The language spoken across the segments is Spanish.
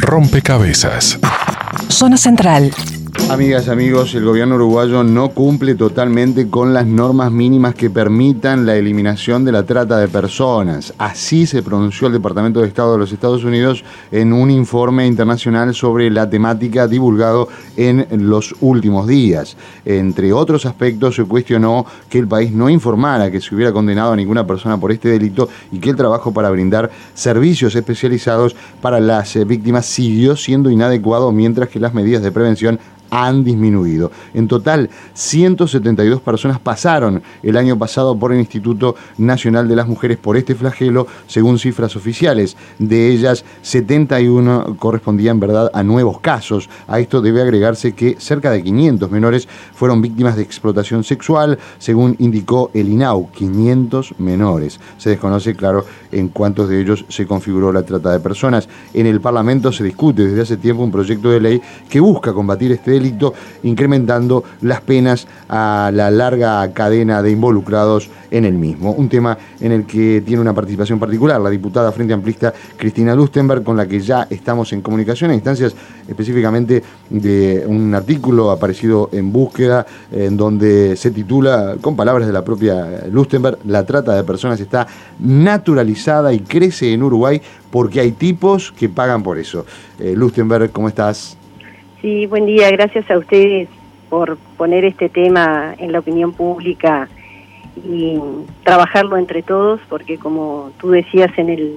Rompecabezas. Zona Central. Amigas, amigos, el gobierno uruguayo no cumple totalmente con las normas mínimas que permitan la eliminación de la trata de personas. Así se pronunció el Departamento de Estado de los Estados Unidos en un informe internacional sobre la temática divulgado en los últimos días. Entre otros aspectos, se cuestionó que el país no informara que se hubiera condenado a ninguna persona por este delito y que el trabajo para brindar servicios especializados para las víctimas siguió siendo inadecuado, mientras que las medidas de prevención han disminuido. En total, 172 personas pasaron el año pasado por el Instituto Nacional de las Mujeres por este flagelo, según cifras oficiales. De ellas, 71 correspondían, verdad, a nuevos casos. A esto debe agregarse que cerca de 500 menores fueron víctimas de explotación sexual, según indicó el INAU, 500 menores. Se desconoce, claro, en cuántos de ellos se configuró la trata de personas. En el Parlamento se discute desde hace tiempo un proyecto de ley que busca combatir este delito, incrementando las penas a la larga cadena de involucrados en el mismo. Un tema en el que tiene una participación particular la diputada Frente Amplista Cristina Lustenberg, con la que ya estamos en comunicación a instancias específicamente de un artículo aparecido en Búsqueda, en donde se titula, con palabras de la propia Lustenberg: la trata de personas está naturalizada y crece en Uruguay porque hay tipos que pagan por eso. Lustenberg, ¿cómo estás? Sí, buen día. Gracias a ustedes por poner este tema en la opinión pública y trabajarlo entre todos, porque como tú decías en el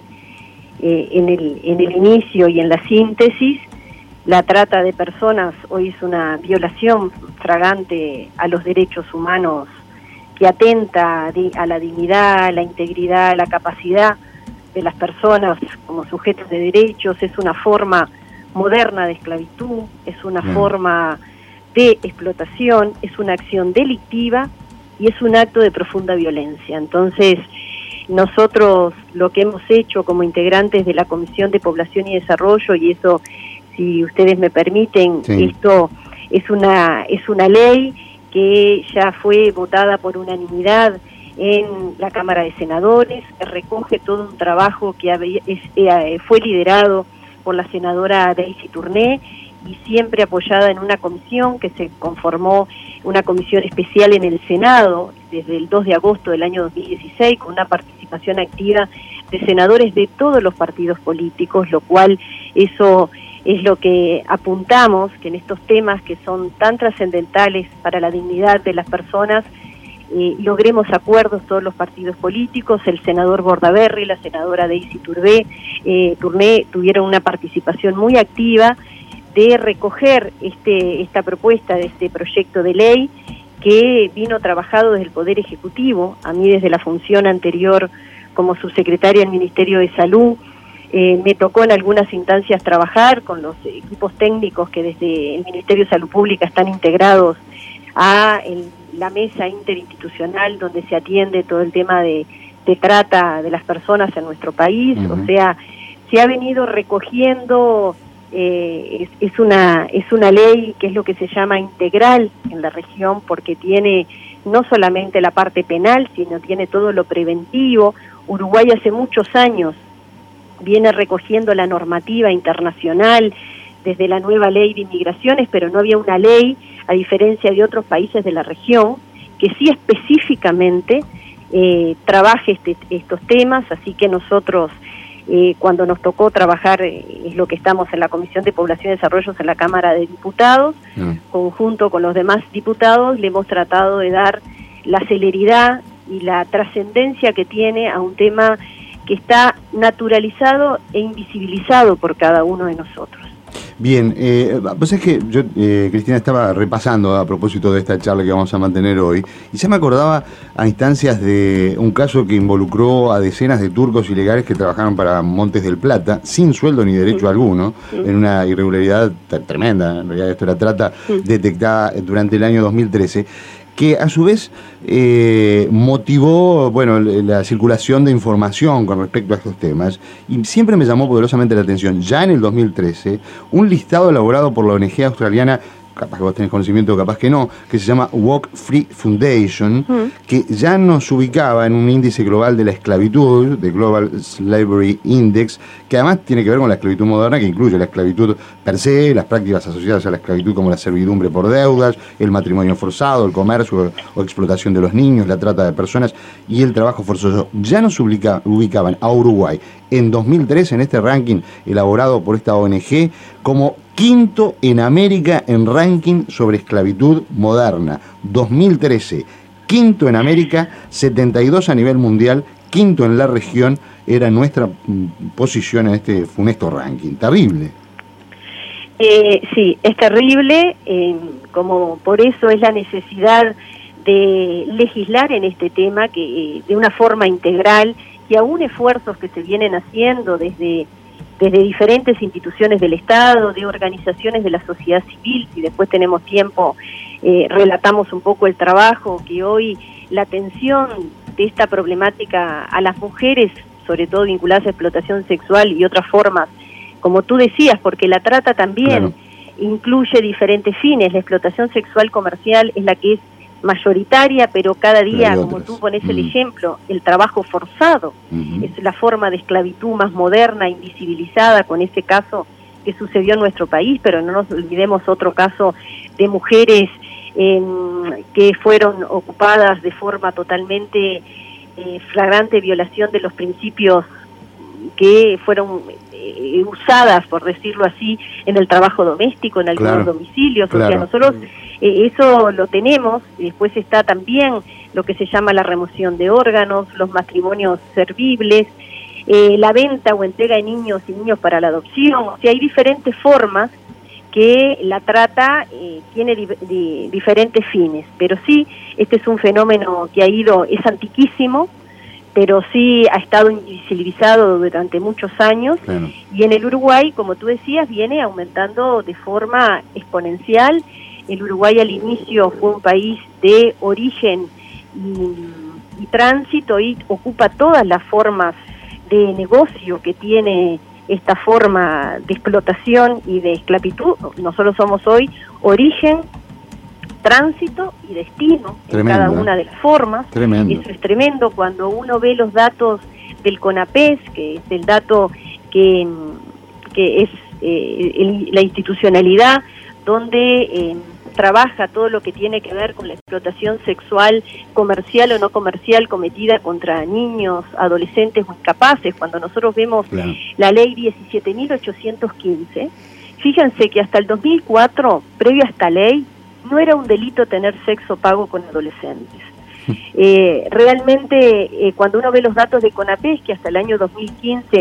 inicio y en la síntesis, la trata de personas hoy es una violación flagrante a los derechos humanos que atenta a la dignidad, a la integridad, a la capacidad de las personas como sujetos de derechos. Es una forma moderna de esclavitud, es una forma de explotación, es una acción delictiva y es un acto de profunda violencia. Entonces, nosotros lo que hemos hecho como integrantes de la Comisión de Población y Desarrollo, y eso, si ustedes me permiten, esto es una ley que ya fue votada por unanimidad en la Cámara de Senadores, que recoge todo un trabajo que fue liderado por la senadora Daisy Tourné y siempre apoyada en una comisión que se conformó, una comisión especial en el Senado desde el 2 de agosto del año 2016, con una participación activa de senadores de todos los partidos políticos, lo cual eso es lo que apuntamos, que en estos temas que son tan trascendentales para la dignidad de las personas, logremos acuerdos todos los partidos políticos. El senador Bordaberry, la senadora Daisy Tourné tuvieron una participación muy activa de recoger esta propuesta de este proyecto de ley que vino trabajado desde el Poder Ejecutivo. A mí, desde la función anterior como subsecretaria del Ministerio de Salud, me tocó en algunas instancias trabajar con los equipos técnicos que desde el Ministerio de Salud Pública están integrados a la mesa interinstitucional donde se atiende todo el tema de trata de las personas en nuestro país. O sea, se ha venido recogiendo, es una ley que es lo que se llama integral en la región, porque tiene no solamente la parte penal, sino tiene todo lo preventivo. Uruguay hace muchos años viene recogiendo la normativa internacional desde la nueva ley de inmigraciones, pero no había una ley, a diferencia de otros países de la región, que sí específicamente trabaje estos temas. Así que nosotros, cuando nos tocó trabajar, es lo que estamos en la Comisión de Población y Desarrollo en la Cámara de Diputados, conjunto con los demás diputados, le hemos tratado de dar la celeridad y la trascendencia que tiene a un tema que está naturalizado e invisibilizado por cada uno de nosotros. Bien, pues es que yo, Cristina, estaba repasando a propósito de esta charla que vamos a mantener hoy, y ya me acordaba a instancias de un caso que involucró a decenas de turcos ilegales que trabajaron para Montes del Plata, sin sueldo ni derecho alguno, en una irregularidad tremenda. En realidad esto era trata detectada durante el año 2013, que a su vez motivó, bueno, la circulación de información con respecto a estos temas, y siempre me llamó poderosamente la atención, ya en el 2013, un listado elaborado por la ONG australiana capaz que vos tenés conocimiento, capaz que no, que se llama Walk Free Foundation, que ya nos ubicaba en un índice global de la esclavitud, de Global Slavery Index, que además tiene que ver con la esclavitud moderna, que incluye la esclavitud per se, las prácticas asociadas a la esclavitud como la servidumbre por deudas, el matrimonio forzado, el comercio o explotación de los niños, la trata de personas y el trabajo forzoso. Ya nos ubicaban a Uruguay en 2003 en este ranking elaborado por esta ONG como quinto en América en ranking sobre esclavitud moderna. 2013, quinto en América, 72 a nivel mundial, quinto en la región, era nuestra posición en este funesto ranking. Terrible. Sí, es terrible, como por eso es la necesidad de legislar en este tema que de una forma integral, y aún esfuerzos que se vienen haciendo desde diferentes instituciones del Estado, de organizaciones de la sociedad civil. Si después tenemos tiempo, relatamos un poco el trabajo que hoy la atención de esta problemática a las mujeres, sobre todo vinculadas a explotación sexual y otras formas, como tú decías, porque la trata también incluye diferentes fines. La explotación sexual comercial es la que es mayoritaria, pero cada día, como tú pones el ejemplo, el trabajo forzado es la forma de esclavitud más moderna, invisibilizada, con ese caso que sucedió en nuestro país, pero no nos olvidemos otro caso de mujeres que fueron ocupadas de forma totalmente flagrante violación de los principios que fueron usadas, por decirlo así, en el trabajo doméstico, en algunos domicilios. O sea, nosotros eso lo tenemos. Después está también lo que se llama la remoción de órganos, los matrimonios servibles, la venta o entrega de niños y niños para la adopción. O sea, hay diferentes formas que la trata tiene diferentes fines, pero sí, este es un fenómeno que es antiquísimo, pero sí ha estado invisibilizado durante muchos años, y en el Uruguay, como tú decías, viene aumentando de forma exponencial. El Uruguay al inicio fue un país de origen y tránsito, y ocupa todas las formas de negocio que tiene esta forma de explotación y de esclavitud. Nosotros somos hoy origen, tránsito y destino en cada una de las formas. Tremendo. Eso es tremendo cuando uno ve los datos del CONAPES, que es el dato que es la institucionalidad donde trabaja todo lo que tiene que ver con la explotación sexual comercial o no comercial cometida contra niños, adolescentes o incapaces. Cuando nosotros vemos la ley 17.815, fíjense que hasta el 2004, previo a esta ley, no era un delito tener sexo pago con adolescentes. Realmente, cuando uno ve los datos de CONAPES, que hasta el año 2015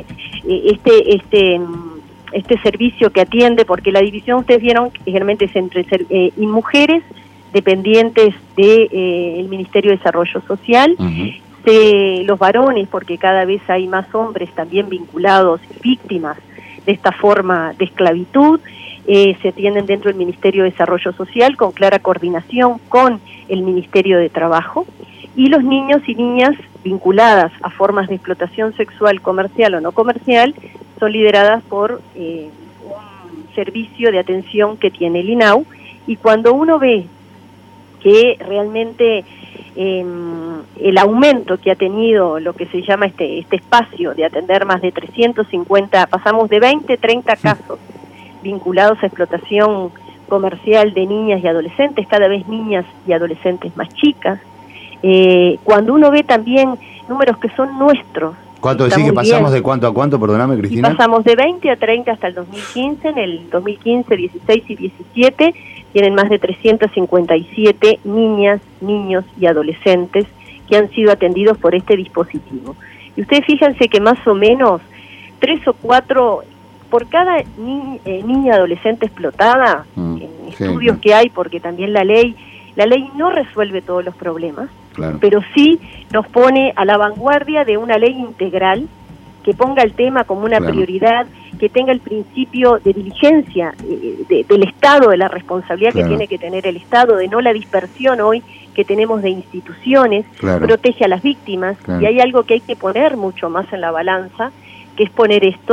este servicio que atiende, porque la división, ustedes vieron, generalmente es entre y mujeres dependientes del Ministerio de Desarrollo Social, los varones, porque cada vez hay más hombres también vinculados, víctimas de esta forma de esclavitud, se atienden dentro del Ministerio de Desarrollo Social con clara coordinación con el Ministerio de Trabajo, y los niños y niñas vinculadas a formas de explotación sexual comercial o no comercial son lideradas por un servicio de atención que tiene el INAU. Y cuando uno ve que realmente el aumento que ha tenido lo que se llama este espacio de atender más de 350, pasamos de 20, 30 casos vinculados a explotación comercial de niñas y adolescentes, cada vez niñas y adolescentes más chicas. Cuando uno ve también números que son nuestros. ¿Cuánto decís que pasamos de cuánto a cuánto? Perdóname, Cristina. Y pasamos de 20 a 30 hasta el 2015. En el 2015, 16 y 17 tienen más de 357 niñas, niños y adolescentes que han sido atendidos por este dispositivo. Y ustedes fíjense que más o menos 3 o 4 por cada niña adolescente explotada, en estudios que hay, porque también la ley no resuelve todos los problemas, pero sí nos pone a la vanguardia de una ley integral que ponga el tema como una prioridad, que tenga el principio de diligencia del Estado, de la responsabilidad que tiene que tener el Estado, de no la dispersión hoy que tenemos de instituciones, protege a las víctimas, y hay algo que hay que poner mucho más en la balanza, que es poner esto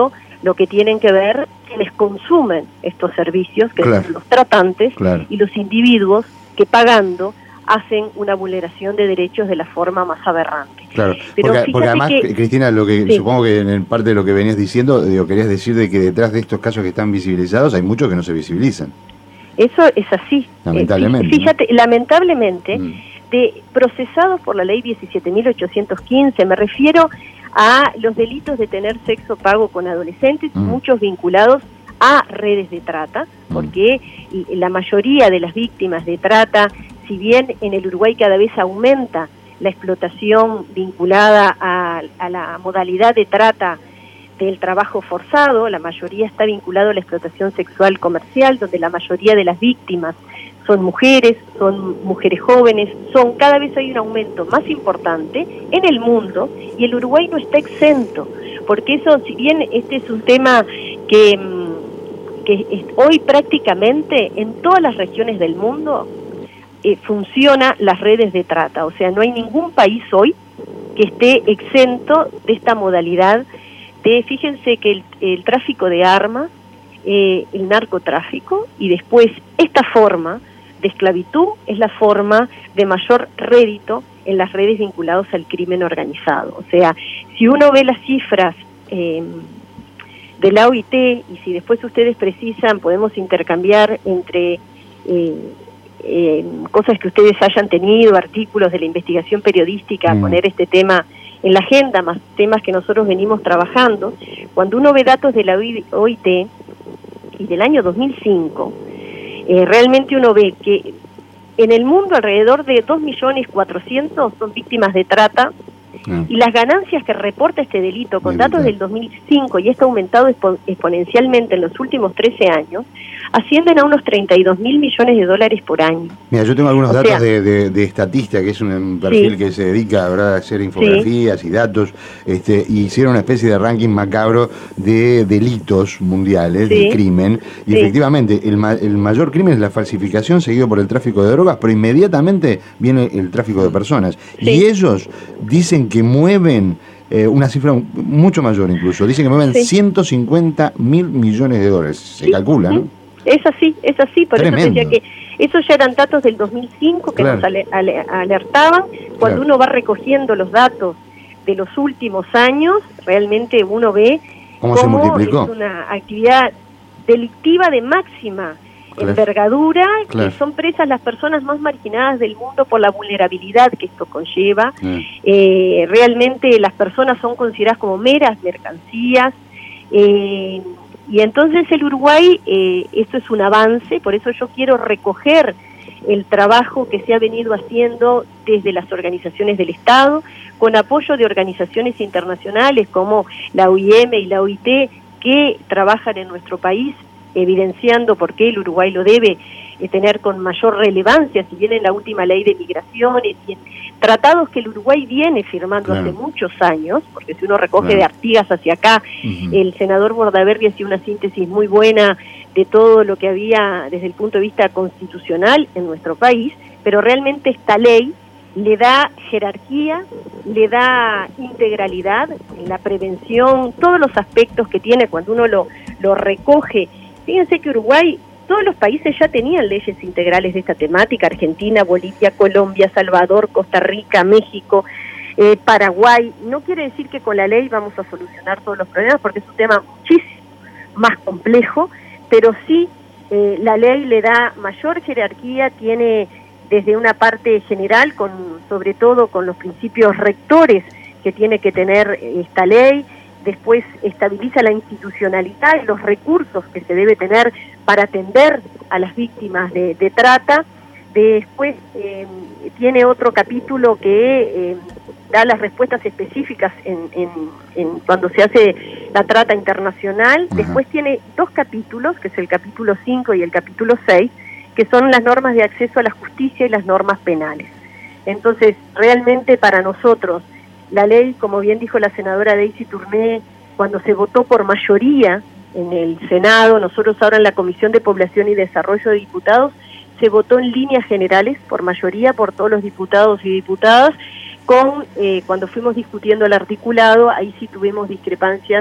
lo que tienen que ver quienes consumen estos servicios, que Claro. son los tratantes Claro. y los individuos que pagando hacen una vulneración de derechos de la forma más aberrante. Claro, Pero porque fíjate además, que- Cristina, lo que Sí. supongo que en parte de lo que venías diciendo, querías decir de que detrás de estos casos que están visibilizados hay muchos que no se visibilizan. Eso es así. Lamentablemente, Fíjate, lamentablemente, Mm. de procesados por la ley 17.815, me refiero a los delitos de tener sexo pago con adolescentes, muchos vinculados a redes de trata, porque la mayoría de las víctimas de trata, si bien en el Uruguay cada vez aumenta la explotación vinculada a la modalidad de trata del trabajo forzado, la mayoría está vinculado a la explotación sexual comercial, donde la mayoría de las víctimas son mujeres jóvenes, cada vez hay un aumento más importante en el mundo, y el Uruguay no está exento, porque eso, si bien este es un tema que hoy prácticamente en todas las regiones del mundo funciona las redes de trata, o sea, no hay ningún país hoy que esté exento de esta modalidad fíjense que el tráfico de armas, el narcotráfico y después esta forma de esclavitud es la forma de mayor rédito en las redes vinculadas al crimen organizado. O sea, si uno ve las cifras de la OIT, y si después ustedes precisan, podemos intercambiar entre cosas que ustedes hayan tenido, artículos de la investigación periodística, poner este tema en la agenda, más temas que nosotros venimos trabajando. Cuando uno ve datos de la OIT y del año 2005, realmente uno ve que en el mundo alrededor de 2.400.000 son víctimas de trata, y las ganancias que reporta este delito con datos del 2005, y esto ha aumentado exponencialmente en los últimos 13 años, ascienden a unos 32.000 millones de dólares por año. Mira, yo tengo algunos O datos sea, de Statista, que es un perfil sí, que se dedica, ¿verdad?, a hacer infografías y datos, y hicieron una especie de ranking macabro de delitos mundiales, de crimen, y efectivamente el mayor crimen es la falsificación, seguido por el tráfico de drogas, pero inmediatamente viene el tráfico de personas. Y ellos dicen que mueven una cifra mucho mayor incluso, dicen que mueven 150.000 millones de dólares, se calcula, ¿no? Es así, por Tremendo. eso te decía que esos ya eran datos del 2005 que nos alertaban. Cuando uno va recogiendo los datos de los últimos años, realmente uno ve cómo se multiplicó. Es una actividad delictiva de máxima envergadura, que son presas las personas más marginadas del mundo por la vulnerabilidad que esto conlleva. Realmente las personas son consideradas como meras mercancías, y entonces el Uruguay, esto es un avance, por eso yo quiero recoger el trabajo que se ha venido haciendo desde las organizaciones del Estado, con apoyo de organizaciones internacionales como la OIM y la OIT, que trabajan en nuestro país, evidenciando por qué el Uruguay lo debe tener con mayor relevancia, si bien en la última ley de migraciones y en tratados que el Uruguay viene firmando hace muchos años, porque si uno recoge de Artigas hacia acá, el senador Bordaberry hacía una síntesis muy buena de todo lo que había desde el punto de vista constitucional en nuestro país, pero realmente esta ley le da jerarquía, le da integralidad en la prevención, todos los aspectos que tiene cuando uno lo recoge. Fíjense que Uruguay, todos los países ya tenían leyes integrales de esta temática: Argentina, Bolivia, Colombia, Salvador, Costa Rica, México, Paraguay. No quiere decir que con la ley vamos a solucionar todos los problemas, porque es un tema muchísimo más complejo, pero sí la ley le da mayor jerarquía, tiene desde una parte general, sobre todo con los principios rectores que tiene que tener esta ley. Después estabiliza la institucionalidad y los recursos que se debe tener para atender a las víctimas de trata. Después tiene otro capítulo que da las respuestas específicas en cuando se hace la trata internacional. Después tiene dos capítulos, que es el capítulo 5 y el capítulo 6, que son las normas de acceso a la justicia y las normas penales. Entonces, realmente para nosotros, la ley, como bien dijo la senadora Daisy Tourné, cuando se votó por mayoría en el Senado, nosotros ahora en la Comisión de Población y Desarrollo de Diputados, se votó en líneas generales, por mayoría, por todos los diputados y diputadas, cuando fuimos discutiendo el articulado, ahí sí tuvimos discrepancias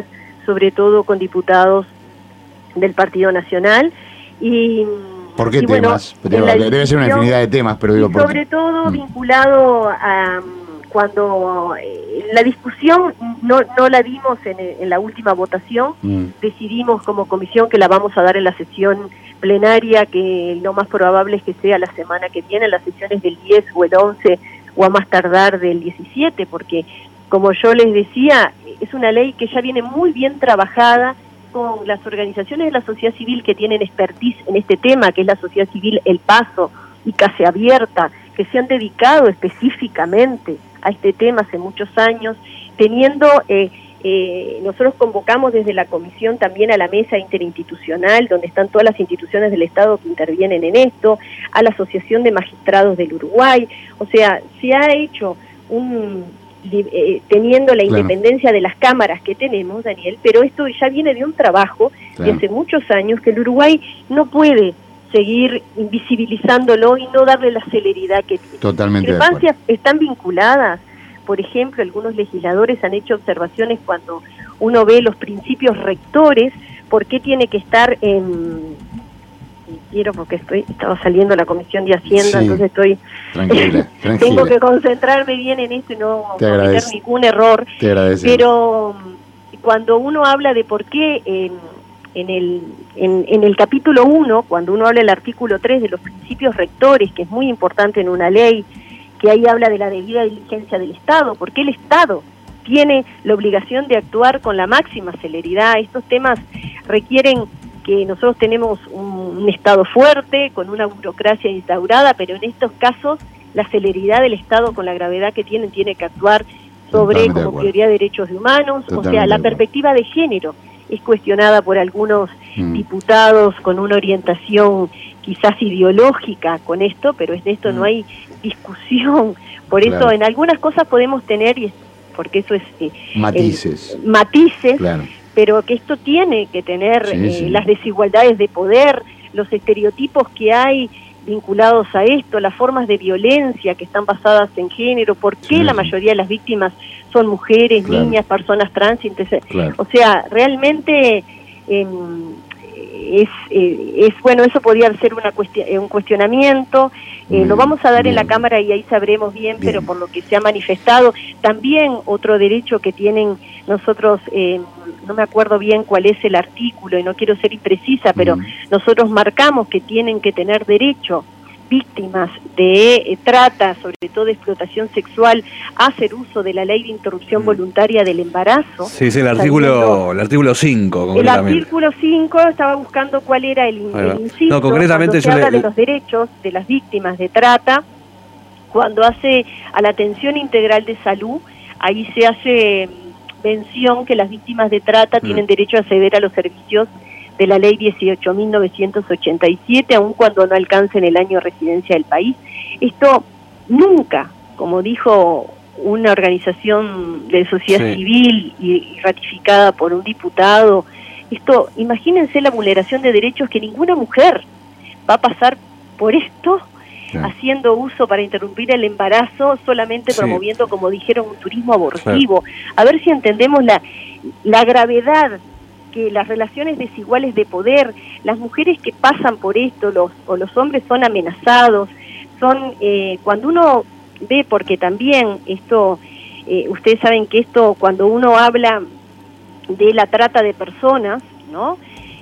sobre todo con diputados del Partido Nacional. Y ¿por qué y temas? Bueno, debe ser una infinidad de temas, pero digo, ¿por qué? Sobre todo vinculado a cuando la discusión no la dimos en la última votación, decidimos como comisión que la vamos a dar en la sesión plenaria, que lo más probable es que sea la semana que viene, las sesiones del 10 o el 11 o a más tardar del 17, porque como yo les decía, es una ley que ya viene muy bien trabajada con las organizaciones de la sociedad civil que tienen expertise en este tema, que es la sociedad civil El Paso y Casa Abierta, que se han dedicado específicamente a este tema hace muchos años, teniendo, nosotros convocamos desde la comisión también a la mesa interinstitucional, donde están todas las instituciones del Estado que intervienen en esto, a la Asociación de Magistrados del Uruguay, o sea, se ha hecho teniendo la independencia de las cámaras que tenemos, Daniel, pero esto ya viene de un trabajo de hace muchos años que el Uruguay no puede seguir invisibilizándolo y no darle la celeridad que tiene. Totalmente. Las discrepancias están vinculadas, por ejemplo, algunos legisladores han hecho observaciones cuando uno ve los principios rectores, por qué tiene que estar porque estaba saliendo la Comisión de Hacienda, sí. Entonces estoy tranquila. Tengo que concentrarme bien en esto y no cometer ningún error. Te agradezco. Pero cuando uno habla de por qué en el capítulo 1, cuando uno habla del artículo 3 de los principios rectores, que es muy importante en una ley, que ahí habla de la debida diligencia del Estado, porque el Estado tiene la obligación de actuar con la máxima celeridad. Estos temas requieren que nosotros tenemos un Estado fuerte, con una burocracia instaurada, pero en estos casos la celeridad del Estado con la gravedad que tiene que actuar sobre como prioridad de derechos humanos. O sea, la perspectiva de género es cuestionada por algunos diputados con una orientación quizás ideológica con esto, pero de esto no hay discusión. Por eso en algunas cosas podemos tener, porque eso es matices, claro. Pero que esto tiene que tener las desigualdades de poder, los estereotipos que hay vinculados a esto, las formas de violencia que están basadas en género, por qué la mayoría de las víctimas son mujeres, niñas, personas trans, o sea, realmente bueno, eso podría ser un cuestionamiento, lo vamos a dar en la Cámara y ahí sabremos bien, pero por lo que se ha manifestado, también otro derecho que tienen nosotros, no me acuerdo bien cuál es el artículo y no quiero ser imprecisa, pero nosotros marcamos que tienen que tener derecho víctimas de trata, sobre todo de explotación sexual, a hacer uso de la ley de interrupción voluntaria del embarazo. Sí, es el artículo 5. El artículo 5, estaba buscando cuál era el inciso, no, concretamente se habla de los derechos de las víctimas de trata, cuando hace a la atención integral de salud, ahí se hace mención que las víctimas de trata tienen derecho a acceder a los servicios de la ley 18.987, aun cuando no alcancen el año de residencia del país. Esto nunca, como dijo una organización de sociedad civil y ratificada por un diputado, esto, imagínense la vulneración de derechos, que ninguna mujer va a pasar por esto, haciendo uso para interrumpir el embarazo, solamente promoviendo, como dijeron, un turismo abortivo. A ver si entendemos la gravedad, que las relaciones desiguales de poder, las mujeres que pasan por esto, los hombres son amenazados, cuando uno ve, porque también esto, ustedes saben que esto, cuando uno habla de la trata de personas, ¿no?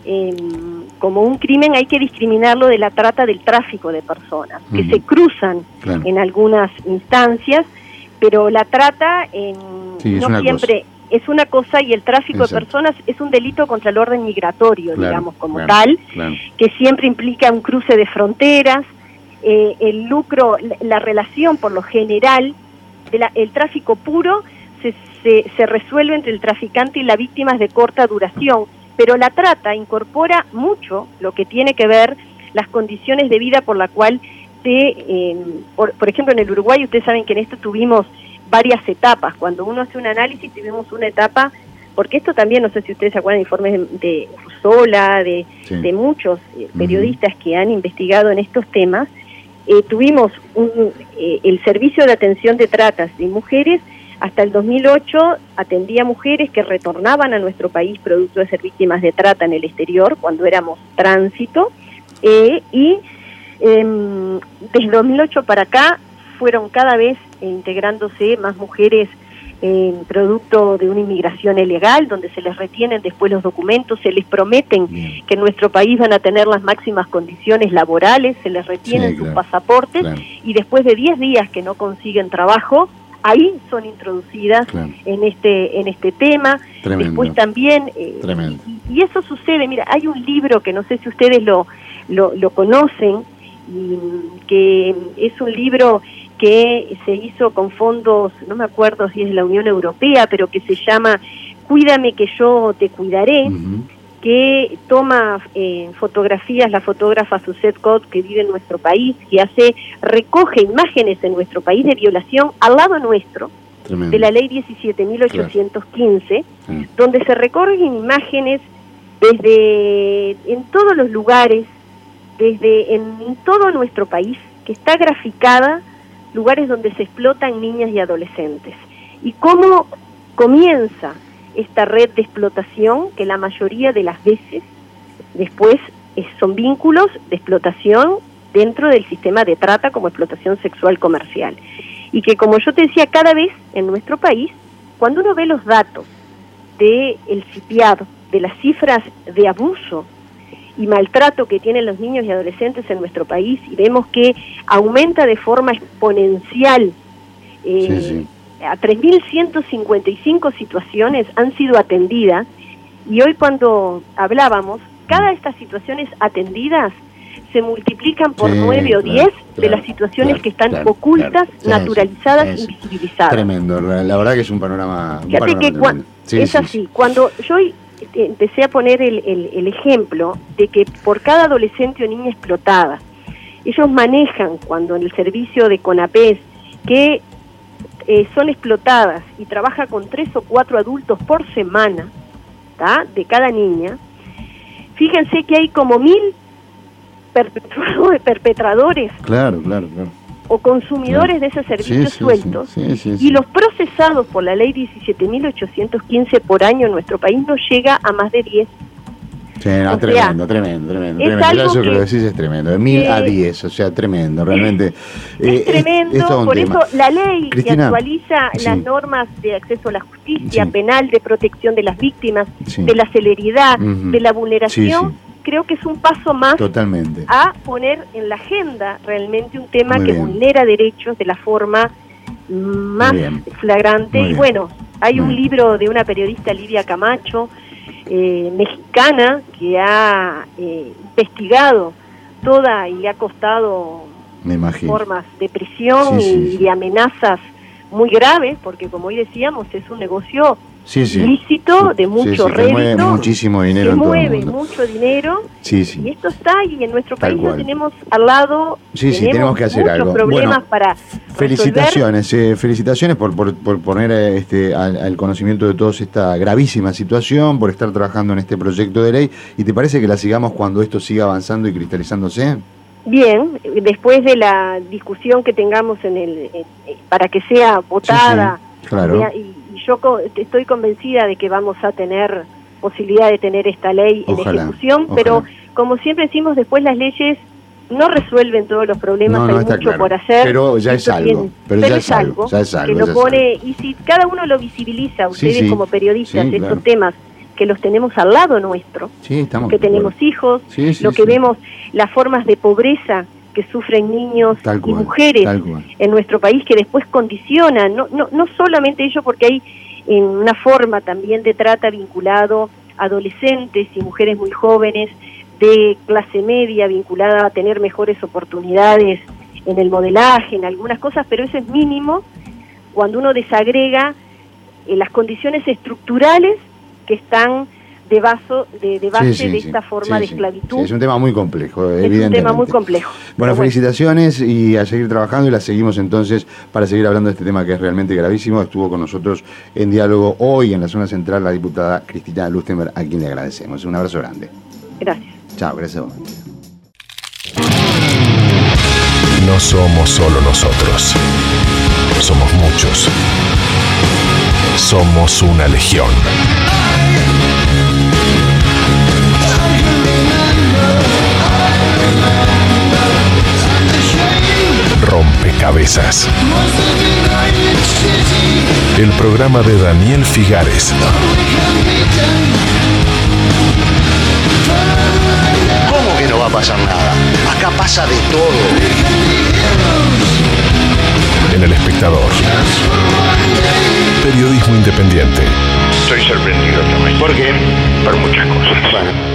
Como un crimen, hay que discriminarlo de la trata del tráfico de personas, que se cruzan en algunas instancias, pero la trata no siempre es una cosa, y el tráfico de personas es un delito contra el orden migratorio, digamos, como tal, que siempre implica un cruce de fronteras, el lucro, la relación por lo general, el tráfico puro se resuelve entre el traficante y la víctima de corta duración, pero la trata incorpora mucho lo que tiene que ver las condiciones de vida por la cual por ejemplo, en el Uruguay, ustedes saben que en esto tuvimos varias etapas. Cuando uno hace un análisis, tuvimos una etapa, porque esto también, no sé si ustedes se acuerdan de informes de Rusola, de muchos periodistas que han investigado en estos temas, tuvimos el servicio de atención de tratas de mujeres Hasta el 2008 atendía mujeres que retornaban a nuestro país producto de ser víctimas de trata en el exterior, cuando éramos tránsito, y desde 2008 para acá fueron cada vez integrándose más mujeres producto de una inmigración ilegal, donde se les retienen después los documentos, se les prometen que en nuestro país van a tener las máximas condiciones laborales, se les retienen sus pasaportes, y después de 10 días que no consiguen trabajo, ahí son introducidas en este tema. Tremendo. Después también, y eso sucede, mira, hay un libro que no sé si ustedes lo conocen, y que es un libro que se hizo con fondos, no me acuerdo si es de la Unión Europea, pero que se llama Cuídame que yo te cuidaré, que toma fotografías, la fotógrafa Suzette Cott, que vive en nuestro país, que recoge imágenes en nuestro país de violación al lado nuestro, de la ley 17.815, donde se recogen imágenes en todos los lugares, en todo nuestro país, que está graficada, lugares donde se explotan niñas y adolescentes. Y cómo comienza esta red de explotación, que la mayoría de las veces después son vínculos de explotación dentro del sistema de trata como explotación sexual comercial. Y que, como yo te decía, cada vez en nuestro país, cuando uno ve los datos del CIPIAD, de las cifras de abuso y maltrato que tienen los niños y adolescentes en nuestro país, y vemos que aumenta de forma exponencial, a 3.155 situaciones han sido atendidas, y hoy cuando hablábamos, cada de estas situaciones atendidas se multiplican por 9 o 10 de las situaciones que están ocultas, naturalizadas, invisibilizadas. Tremendo, la verdad que es un panorama. Fíjate que es así, cuando yo empecé a poner el ejemplo de que por cada adolescente o niña explotada, ellos manejan, cuando en el servicio de CONAPES, que son explotadas y trabaja con 3 o 4 adultos por semana, ¿tá?, de cada niña. Fíjense que hay como 1.000 perpetradores, claro, o consumidores de ese servicio sueltos, y los procesados por la ley 17.815 por año en nuestro país no llega a más de 10. Sí, no, tremendo. Eso que lo decís es tremendo, de 1.000 a 10, o sea, tremendo, realmente. Es tremendo, por tema. eso la ley, Cristina, que actualiza las normas de acceso a la justicia penal, de protección de las víctimas, de la celeridad, de la vulneración, creo que es un paso más a poner en la agenda realmente un tema que vulnera derechos de la forma más flagrante. Y bueno, hay un libro de una periodista, Lidia Camacho, mexicana, que ha investigado toda y le ha costado formas de prisión y de amenazas muy graves, porque como hoy decíamos, es un negocio ilícito, de mucho rédito, mueve muchísimo dinero, se mueve mucho dinero, y esto está, y en nuestro país lo tenemos al lado. Tenemos que hacer algo. Problemas para felicitaciones por poner al conocimiento de todos esta gravísima situación, por estar trabajando en este proyecto de ley. ¿Y te parece que la sigamos cuando esto siga avanzando y cristalizándose? Bien, después de la discusión que tengamos para que sea votada, y yo estoy convencida de que vamos a tener posibilidad de tener esta ley en ejecución, pero como siempre decimos, después las leyes no resuelven todos los problemas, hay mucho por hacer. Pero ya es algo. Pero ya es algo. Que lo pone, y si cada uno lo visibiliza, ustedes como periodistas, estos temas, que los tenemos al lado nuestro, que tenemos hijos, lo que vemos, las formas de pobreza que sufren niños y mujeres en nuestro país, que después condicionan, no solamente ello, porque hay una forma también de trata vinculado a adolescentes y mujeres muy jóvenes, de clase media, vinculada a tener mejores oportunidades en el modelaje, en algunas cosas, pero eso es mínimo cuando uno desagrega las condiciones estructurales que están de base de esta forma de esclavitud. Es un tema muy complejo, evidentemente. Es un tema muy complejo. Bueno, felicitaciones y a seguir trabajando, y la seguimos entonces para seguir hablando de este tema que es realmente gravísimo. Estuvo con nosotros en diálogo hoy en la zona central la diputada Cristina Lustenberg, a quien le agradecemos. Un abrazo grande. Gracias. Chao, gracias a vos. No somos solo nosotros, somos muchos. Somos una legión. Rompecabezas. El programa de Daniel Figares. ¿Cómo que no va a pasar nada? Acá pasa de todo. En El Espectador. Periodismo independiente. Estoy sorprendido también. ¿Por qué? Por muchas cosas. Bueno.